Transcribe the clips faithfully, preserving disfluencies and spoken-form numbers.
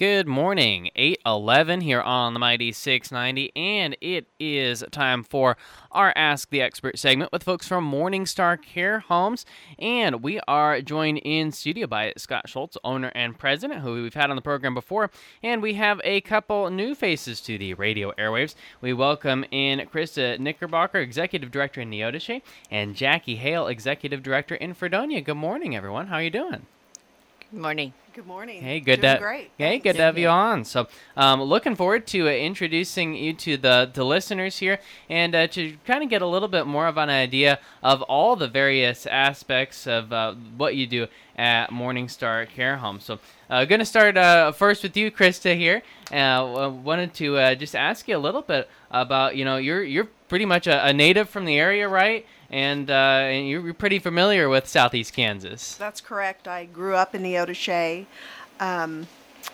Good morning, eight eleven here on the Mighty six ninety, and it is time for our Ask the Expert segment with folks from Morningstar Care Homes, and we are joined in studio by Scott Schultz, owner and president, who we've had on the program before, and we have a couple new faces to the radio airwaves. We welcome in Krista Knickerbocker, executive director in Neodesha, and Jackie Hale, executive director in Fredonia. Good morning, everyone. How are you doing? Good morning. Good morning. Hey, good Doing to great. Hey, Thanks. good to have you on. So, um, looking forward to uh, introducing you to the the listeners here, and uh, to kind of get a little bit more of an idea of all the various aspects of uh, what you do at Morningstar Care Home. So, uh, going to start uh, first with you, Krista. Here, uh, wanted to uh, just ask you a little bit about, you know, you're you're pretty much a, a native from the area, right? And, uh, and you're pretty familiar with Southeast Kansas. That's correct. I grew up in Neodesha. Um,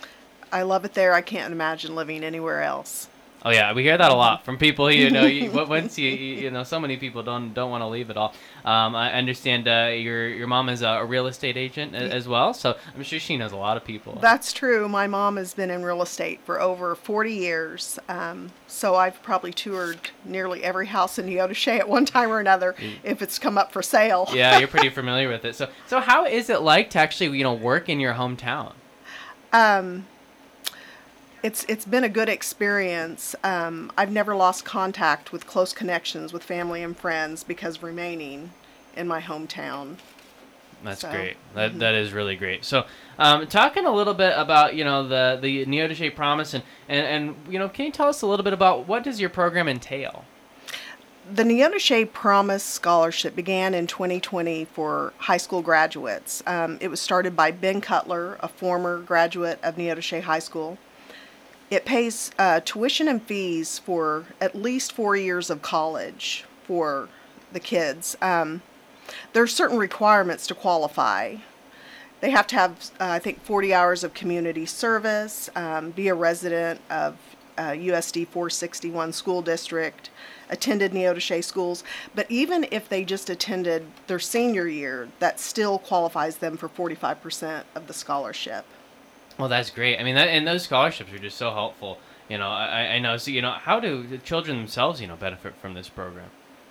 I love it there. I can't imagine living anywhere else. Oh yeah, we hear that a lot from people. You know, you, once you you know, so many people don't don't want to leave at all. Um, I understand uh, your your mom is a real estate agent as well, so I'm sure she knows a lot of people. That's true. My mom has been in real estate for over forty years, um, so I've probably toured nearly every house in Neodesha at one time or another if it's come up for sale. Yeah, you're pretty familiar with it. So so how is it like to actually, you know, work in your hometown? Um. It's it's been a good experience. Um, I've never lost contact with close connections with family and friends because of remaining in my hometown. That's So, great. That mhm. that is really great. So, um, talking a little bit about, you know, the the Neodesha Promise, and, and and you know, can you tell us a little bit about what does your program entail? The Neodesha Promise Scholarship began in twenty twenty for high school graduates. Um, it was started by Ben Cutler, a former graduate of Neodesha High School. It pays uh, tuition and fees for at least four years of college for the kids. Um, there are certain requirements to qualify. They have to have, uh, I think, forty hours of community service, um, be a resident of uh, U S D four sixty-one school district, attended Neodesha schools. But even if they just attended their senior year, that still qualifies them for forty-five percent of the scholarship. Well, that's great. I mean, that, and those scholarships are just so helpful. You know, I, I know. So, you know, how do the children themselves, you know, benefit from this program?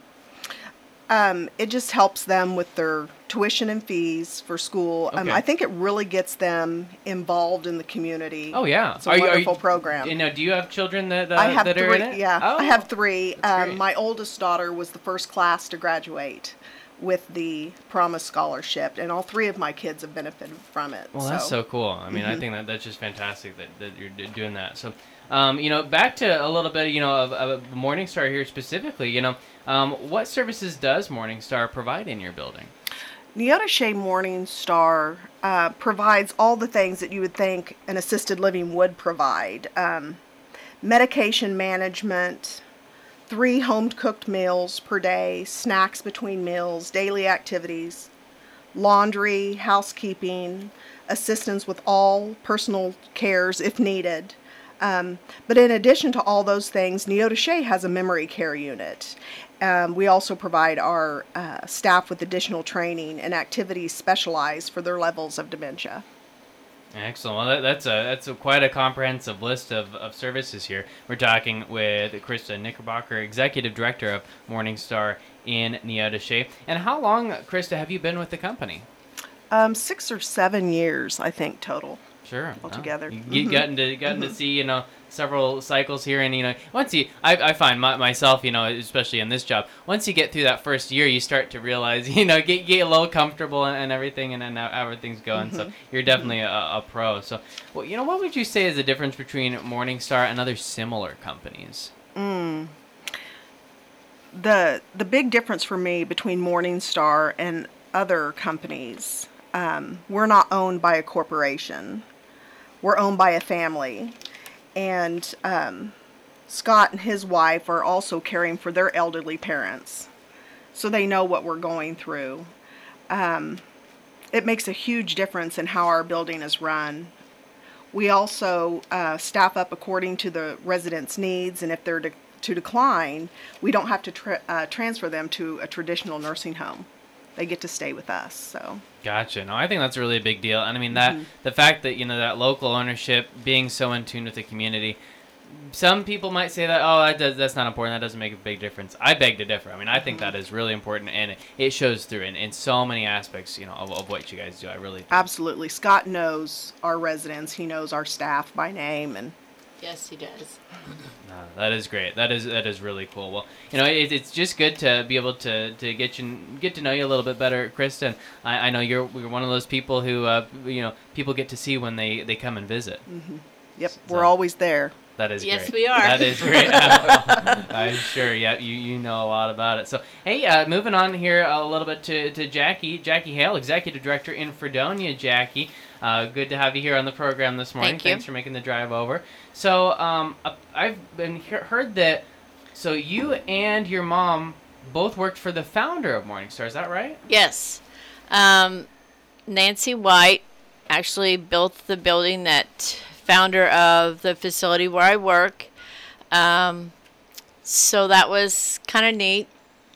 Um, it just helps them with their tuition and fees for school. Um, Okay. I think it really gets them involved in the community. Oh yeah, It's a wonderful program. You know, do you have children that uh, I have that three. are in it? Yeah, Oh, I have three. that's Um, great. my oldest daughter was the first class to graduate with the Promise Scholarship, and all three of my kids have benefited from it. Well, that's so cool. I mean, I think that that's just fantastic that, that you're d- doing that. So, um, you know, back to a little bit, you know, of, of Morningstar here specifically. You know, um, what services does Morningstar provide in your building? Neodesha Morningstar uh, provides all the things that you would think an assisted living would provide. Um, medication management, three home-cooked meals per day, snacks between meals, daily activities, laundry, housekeeping, assistance with all personal cares if needed. Um, but in addition to all those things, Neodesha has a memory care unit. Um, we also provide our uh, staff with additional training and activities specialized for their levels of dementia. Excellent. Well, that, that's a that's a, quite a comprehensive list of, of services here. We're talking with Krista Knickerbocker, executive director of Morningstar in Neodesha. And how long, Krista, have you been with the company? Um, six or seven years, I think, total. Sure. Altogether. You get, Mhm. gotten to gotten to see, you know, several cycles here, and you know, once you, I, I find my, myself, you know, especially in this job, once you get through that first year, you start to realize, you know, get get a little comfortable and, and everything, and then how everything's going. So you're definitely a, a pro. So, well, you know, what would you say is the difference between Morningstar and other similar companies? Mm. The the big difference for me between Morningstar and other companies, um, we're not owned by a corporation. We're owned by a family. And um, Scott and his wife are also caring for their elderly parents, so they know what we're going through. Um, it makes a huge difference in how our building is run. We also uh, staff up according to the residents' needs, and if they're de- to decline, we don't have to tra- uh, transfer them to a traditional nursing home. they get to stay with us. So. Gotcha. No, I think that's a really big deal. And I mean that mm-hmm. the fact that, you know, that local ownership being so in tune with the community. Some people might say that, oh, that does, that's not important. That doesn't make a big difference. I beg to differ. I mean, I think that is really important, and it, it shows through in, in so many aspects, you know, of, of what you guys do. I really do. Absolutely. Scott knows our residents. He knows our staff by name, and yes, he does. No, that is great. That is that is really cool. Well, you know, it, it's just good to be able to, to get you get to know you a little bit better, Kristen. I, I know you're you're one of those people who uh, you know people get to see when they, they come and visit. Mm-hmm. Yep, so, we're always there. That is yes, great. Yes, we are. That is great. I'm sure. Yeah, you, you know a lot about it. So, hey, uh, moving on here a little bit to, to Jackie. Jackie Hale, Executive Director in Fredonia. Jackie, uh, good to have you here on the program this morning. Thank you. Thanks for making the drive over. So, um, I've been he- heard that, so you and your mom both worked for the founder of Morningstar. Is that right? Yes. Um, Nancy White actually built the building that... founder of the facility where I work. Um, so that was kind of neat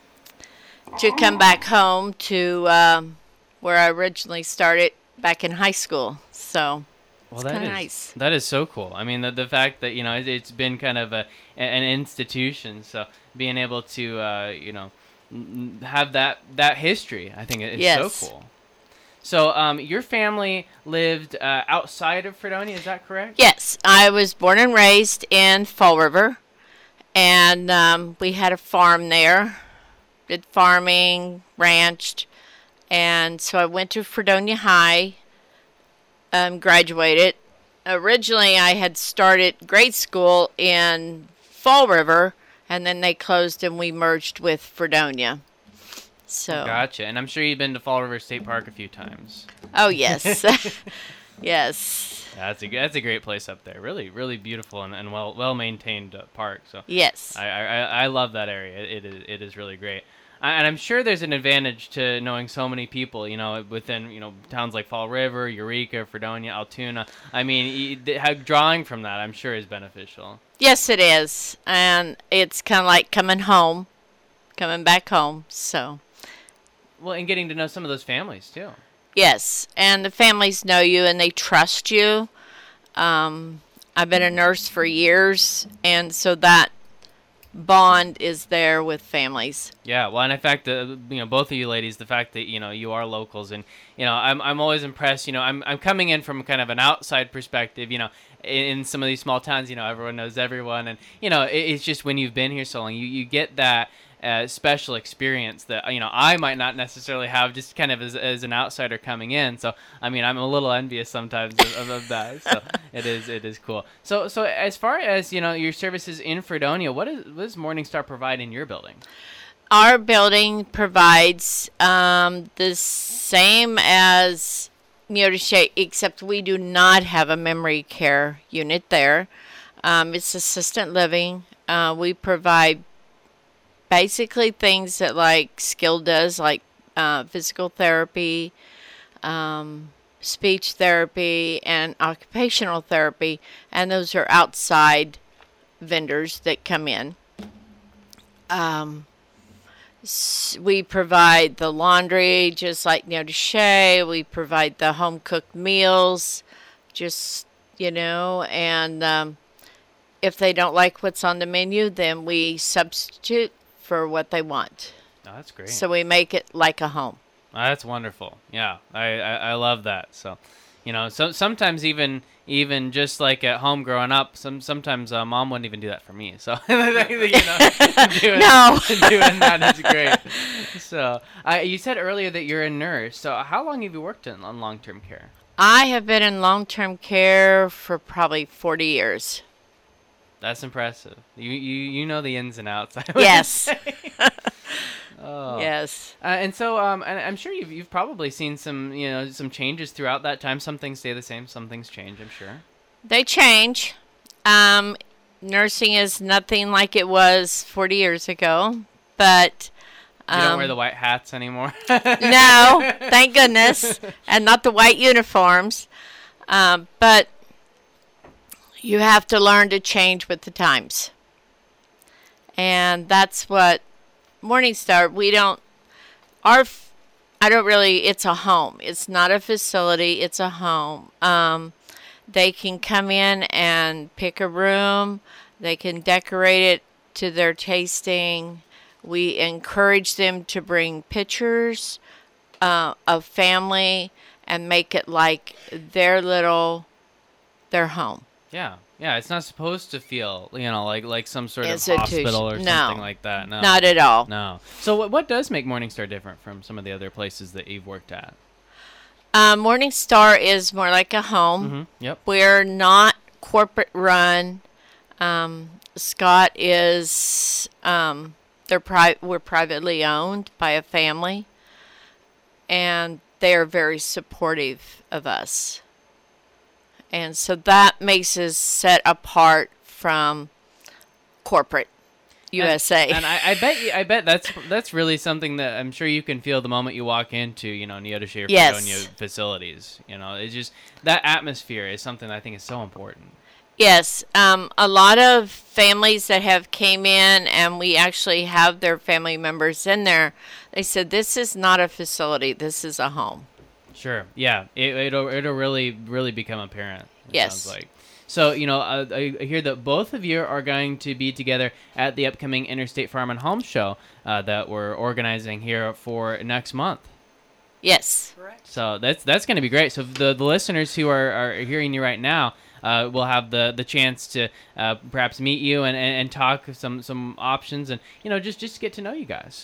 to come back home to um, where I originally started back in high school. So well, it's kind of nice. That is so cool. I mean, the, the fact that, you know, it, it's been kind of a an institution. So being able to, uh, you know, have that, that history, I think is yes. so cool. So, um, your family lived uh, outside of Fredonia, is that correct? Yes, I was born and raised in Fall River, and um, we had a farm there, did farming, ranched, and so I went to Fredonia High, um, graduated. Originally, I had started grade school in Fall River, and then they closed and we merged with Fredonia. So. Gotcha. And I'm sure you've been to Fall River State Park a few times. Oh, yes. Yes. That's a, that's a great place up there. Really, really beautiful and, and well well maintained uh, park. So yes. I, I I love that area. It, it is it is really great. And I'm sure there's an advantage to knowing so many people, you know, within, you know, towns like Fall River, Eureka, Fredonia, Altoona. I mean, drawing from that, I'm sure is beneficial. Yes, it is. And it's kind of like coming home, coming back home, so... Well, and getting to know some of those families, too. Yes, and the families know you and they trust you. Um, I've been a nurse for years, and so that bond is there with families. Yeah, well, and in fact, uh, you know, both of you ladies, the fact that, you know, you are locals, and, you know, I'm I'm always impressed, you know, I'm I'm coming in from kind of an outside perspective, you know, in, in some of these small towns, you know, everyone knows everyone, and, you know, it, it's just when you've been here so long, you, you get that Uh, special experience that, you know, I might not necessarily have just kind of as, as an outsider coming in. So, I mean, I'm a little envious sometimes of, of that. So it is it is cool. So so as far as, you know, your services in Fredonia, what, is, what does Morningstar provide in your building? Our building provides um, the same as Neodesha, except we do not have a memory care unit there. Um, it's assistant living. Uh, we provide basically things that like Skill does, like uh, physical therapy, um, speech therapy, and occupational therapy. And those are outside vendors that come in. Um, we provide the laundry, just like Neodesha. We provide the home-cooked meals, just, you know, and um, if they don't like what's on the menu, then we substitute for what they want. Oh, that's great. So we make it like a home. Oh, that's wonderful. Yeah, I, I, I love that. So, you know, so sometimes even even just like at home growing up, some sometimes uh, mom wouldn't even do that for me. So, you know, doing, no, doing that is great. So, uh, you said earlier that you're a nurse. So, how long have you worked in on long-term care? I have been in long-term care for probably forty years. That's impressive. You you you know the ins and outs. Yes. Oh. Yes. Uh, and so, um, and I'm sure you've you've probably seen some you know some changes throughout that time. Some things stay the same. Some things change. I'm sure. They change. Um, nursing is nothing like it was forty years ago, but. You don't wear the white hats anymore? No, thank goodness, and not the white uniforms. Um, but. You have to learn to change with the times. And that's what Morningstar, we don't, our I don't really, it's a home. It's not a facility, it's a home. Um, they can come in and pick a room, they can decorate it to their tasting. We encourage them to bring pictures uh, of family and make it like their little, their home. Yeah. Yeah, it's not supposed to feel, you know, like like some sort of Institution. hospital or No. something like that. No. Not at all. No. So what what does make Morningstar different from some of the other places that you've worked at? Uh, Morningstar is more like a home. Mm-hmm. Yep. We're not corporate run. Um, Scott is, um, they're pri- we're privately owned by a family, and they are very supportive of us. And so that makes us set apart from corporate U S A. And, and I, I bet you, I bet that's that's really something that I'm sure you can feel the moment you walk into, you know, Neodesha or Yes. Fredonia facilities. You know, it's just that atmosphere is something that I think is so important. Yes, um, a lot of families that have came in, and we actually have their family members in there. They said this is not a facility; this is a home. Sure. Yeah. It, it'll it'll really really become apparent. It Yes. Sounds like. So you know, uh, I I hear that both of you are going to be together at the upcoming Interstate Farm and Home Show uh, that we're organizing here for next month. Yes. Correct. So that's that's going to be great. So the the listeners who are, are hearing you right now uh, will have the, the chance to uh, perhaps meet you and, and, and talk some some options and you know just just get to know you guys.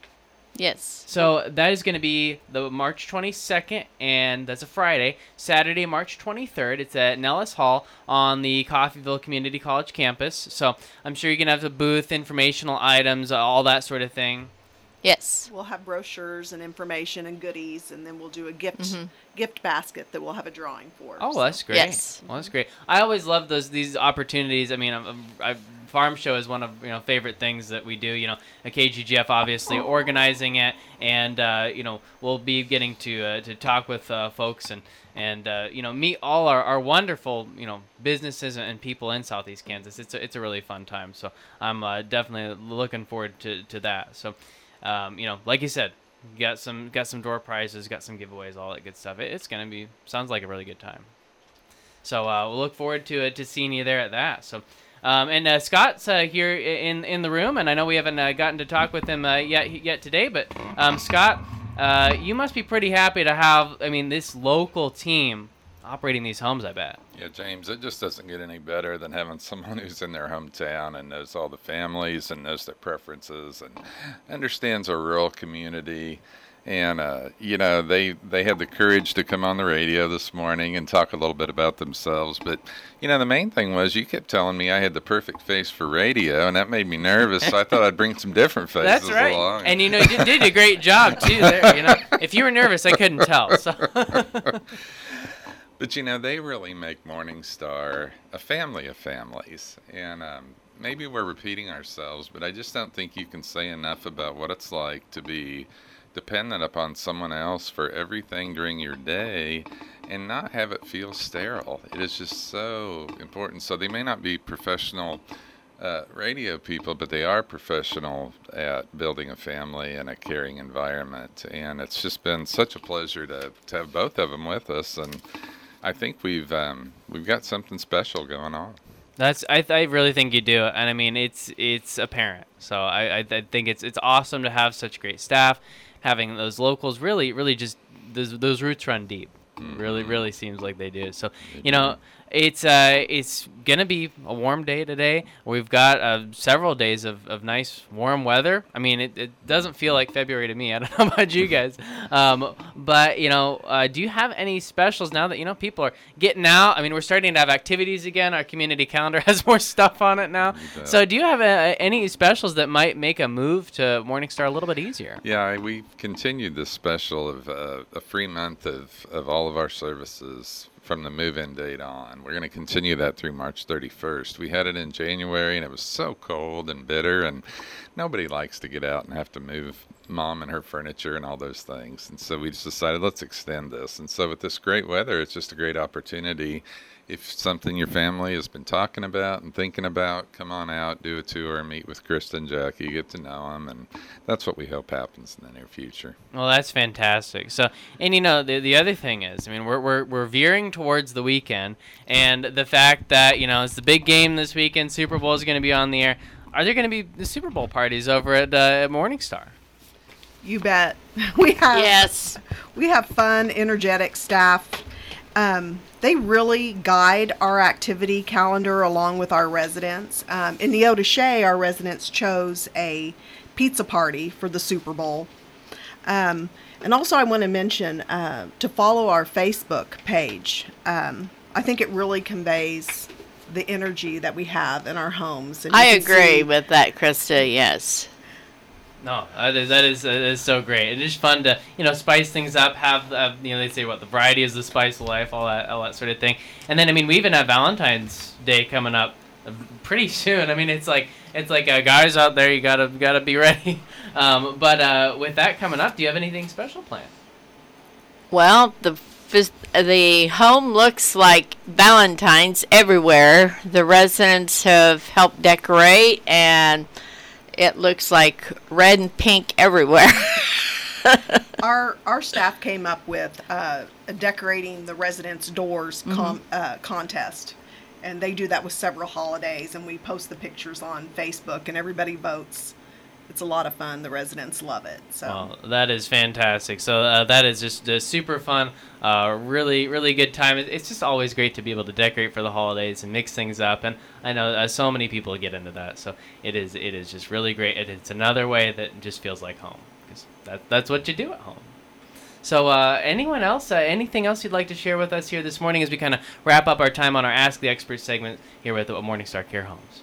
Yes. So that is going to be the March twenty-second, and that's a Friday. Saturday, March twenty-third, it's at Nellis Hall on the Coffeyville Community College campus. So I'm sure you're going to have the booth, informational items, all that sort of thing. Yes. We'll have brochures and information and goodies, and then we'll do a gift Mm-hmm. gift basket that we'll have a drawing for. Oh, so. well, that's great. Yes. Well, that's great. I always love those these opportunities. I mean, I'm, I'm, I, Farm Show is one of you know favorite things that we do. You know, a K G G F obviously organizing it, and uh, you know we'll be getting to uh, to talk with uh, folks and and uh, you know meet all our, our wonderful you know businesses and people in Southeast Kansas. It's a, it's a really fun time. So I'm uh, definitely looking forward to, to that. So um, you know, like you said, got some got some door prizes, got some giveaways, all that good stuff. It, it's gonna be sounds like a really good time. So uh, we'll look forward to it to seeing you there at that. So. Um, and uh, Scott's uh, here in in the room, and I know we haven't uh, gotten to talk with him uh, yet yet today. But um, Scott, uh, you must be pretty happy to have, I mean, this local team operating these homes. I bet. Yeah, James, it just doesn't get any better than having someone who's in their hometown and knows all the families and knows their preferences and understands our rural community. And, uh, you know, they, they had the courage to come on the radio this morning and talk a little bit about themselves. But, you know, the main thing was you kept telling me I had the perfect face for radio, and that made me nervous. So I thought I'd bring some different faces That's right. along. And, you know, you did, did a great job, too, there. You know, if you were nervous, I couldn't tell. So. But, you know, they really make Morningstar a family of families. And um, maybe we're repeating ourselves, but I just don't think you can say enough about what it's like to be dependent upon someone else for everything during your day and not have it feel sterile. It is just so important. So they may not be professional uh, radio people, but they are professional at building a family and a caring environment. And it's just been such a pleasure to, to have both of them with us. And I think we've um, we've got something special going on. That's I, th- I really think you do, and I mean it's it's apparent. So I, I I think it's it's awesome to have such great staff, having those locals really really just those those roots run deep. Mm-hmm. Really really seems like they do. So you know it's uh it's gonna be a warm day today. We've got uh, several days of, of nice warm weather. I mean it, it doesn't feel like February to me. I don't know about you guys, um, but you know uh, do you have any specials now that you know people are getting out? I mean we're starting to have activities again. Our community calendar has more stuff on it now. So do you have uh, any specials that might make a move to Morningstar a little bit easier? Yeah, we've continued this special of uh, a free month of, of all of our services from the move-in date on. We're going to continue that through March thirty-first. We had it in January, and it was so cold and bitter, and nobody likes to get out and have to move mom and her furniture and all those things. And so we just decided, let's extend this. And so with this great weather, it's just a great opportunity. if something your family has been talking about and thinking about, come on out, do a tour, meet with Krista and Jackie, get to know them, and that's what we hope happens in the near future. Well, that's fantastic. So, and you know, the the other thing is, I mean, we're we're we're veering towards the weekend, and the fact that, you know, it's the big game this weekend, Super Bowl is going to be on the air. Are there going to be the Super Bowl parties over at, uh, at Morningstar? You bet. We have Yes. we have fun, energetic staff. Um, they really guide our activity calendar along with our residents. Um, in Neodesha, our residents chose a pizza party for the Super Bowl. Um, and also, I want to mention uh, to follow our Facebook page. Um, I think it really conveys the energy that we have in our homes. And you I can agree see- with that, Krista. Yes. No, that is that is, that is so great. It is fun to, you know, spice things up. Have uh, you know, they say what the variety is the spice of life, all that all that sort of thing. And then I mean, we even have Valentine's Day coming up pretty soon. I mean, it's like it's like uh, guys out there, you gotta gotta be ready. Um, but uh, with that coming up, do you have anything special planned? Well, the phys- the home looks like Valentine's everywhere. The residents have helped decorate, and it looks like red and pink everywhere. Our our staff came up with uh, a decorating the residents' doors com- uh, contest, and they do that with several holidays. And we post the pictures on Facebook, and everybody votes. It's a lot of fun. The residents love it. So Well, that is fantastic. So uh, that is just uh, super fun. Uh, really, really good time. It- It's just always great to be able to decorate for the holidays and mix things up. And I know uh, so many people get into that. So it is, it is just really great. And it's another way that just feels like home, because that, that's what you do at home. So uh, anyone else, uh, anything else you'd like to share with us here this morning as we kind of wrap up our time on our Ask the Expert segment here with uh, Morningstar Care Homes?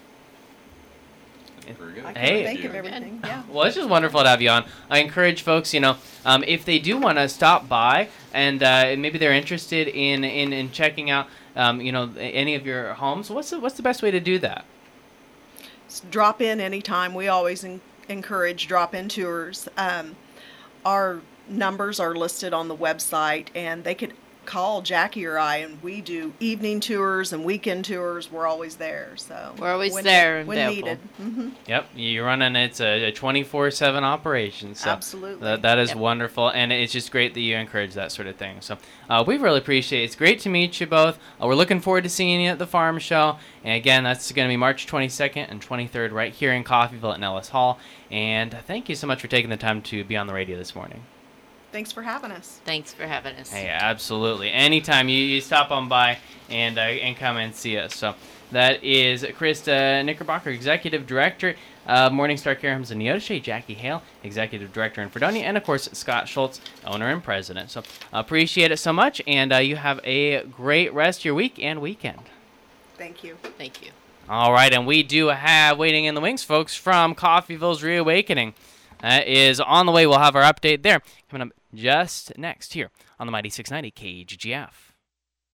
Very good. I can't Hey. think of everything. Yeah. Well, it's just wonderful to have you on. I encourage folks, you know, um, if they do want to stop by and uh, maybe they're interested in, in, in checking out, um, you know, any of your homes, what's the, what's the best way to do that? S- Drop in anytime. We always en- encourage drop-in tours. Um, our numbers are listed on the website, and they could call Jackie or I, and we do evening tours and weekend tours. We're always there. So We're always when, there and when available. needed. hmm Yep, you're running, it's a, a twenty-four seven operation. So Absolutely. That, that is Yep. wonderful, and it's just great that you encourage that sort of thing. So uh, we really appreciate it. It's great to meet you both. Uh, we're looking forward to seeing you at the farm show. And again, that's going to be March twenty-second and twenty-third right here in Coffeyville at Nellis Hall. And thank you so much for taking the time to be on the radio this morning. Thanks for having us. Thanks for having us. Hey, absolutely. Anytime you, you stop on by and uh, and come and see us. So that is Krista Knickerbocker, Executive Director of Morningstar Care Homes in Neodesha, Jackie Hale, Executive Director in Fredonia, and of course Scott Schultz, Owner and President. So appreciate it so much, and uh, you have a great rest of your week and weekend. Thank you. Thank you. All right, and we do have waiting in the wings, folks, from Coffeyville's Reawakening. That is on the way. We'll have our update there coming up just next here on the Mighty six ninety K G G F.